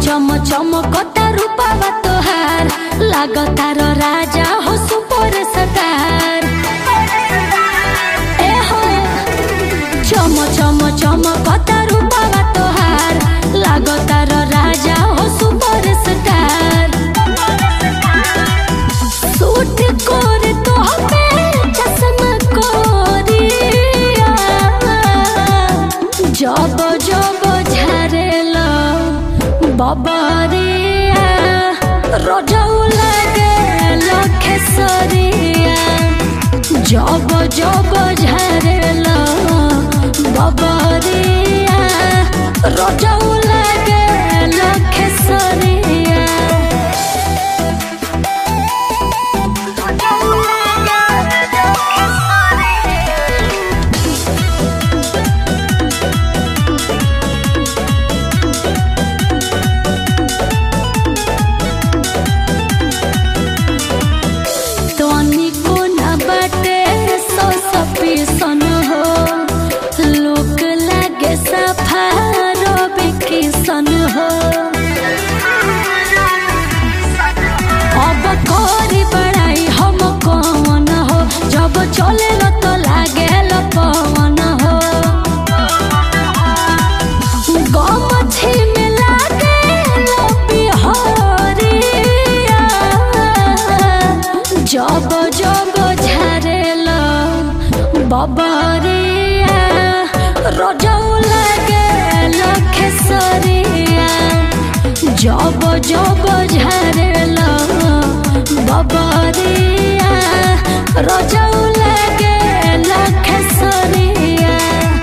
चम चमकता रूपावा तोहार लागतार राजा हो सुपर स्टार। ए हो चम चम चमकता रूपावा तोहार लागतार राजा हो सुपर स्टार। सूट कोर तो हमें चश्मा कोरिया जब जब झरेला बबरिया रोजौ लगे लखेसरिया जब जब झरेला बबरिया रोजौ लगे लखेसरिया। सन हो लोक लागे सफारो बिकिसन हो अब कोरी बड़ाई हम कौन हो जब चले लो तो लागे लो पवन हो। गमछी में लागे लो बिहारिया जब जब झरेला बबरिया रोजौ लगे लखेसरिया जब जब झरेला बबरिया रोजौ लगे लखेसरिया।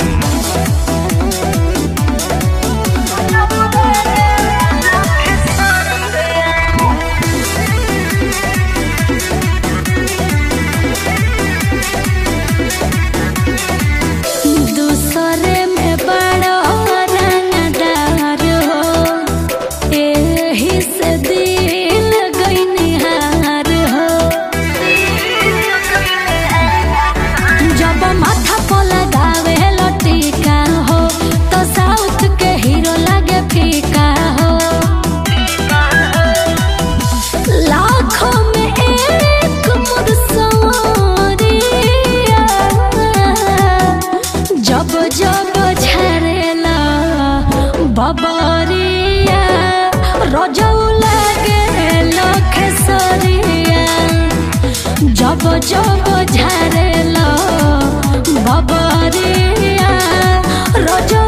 दूसरे में बड़ा रंगदार हो एही से दिल गई निहार हो। जब माथा पर लगावे लटिका हो तो साउथ के हीरो लगे फीका हो। लाखों में एक मुर्सवारिया जब जब झरेला बबरिया रोजौ लगे लखेसरिया जब जब झरेला बबरिया रोजौ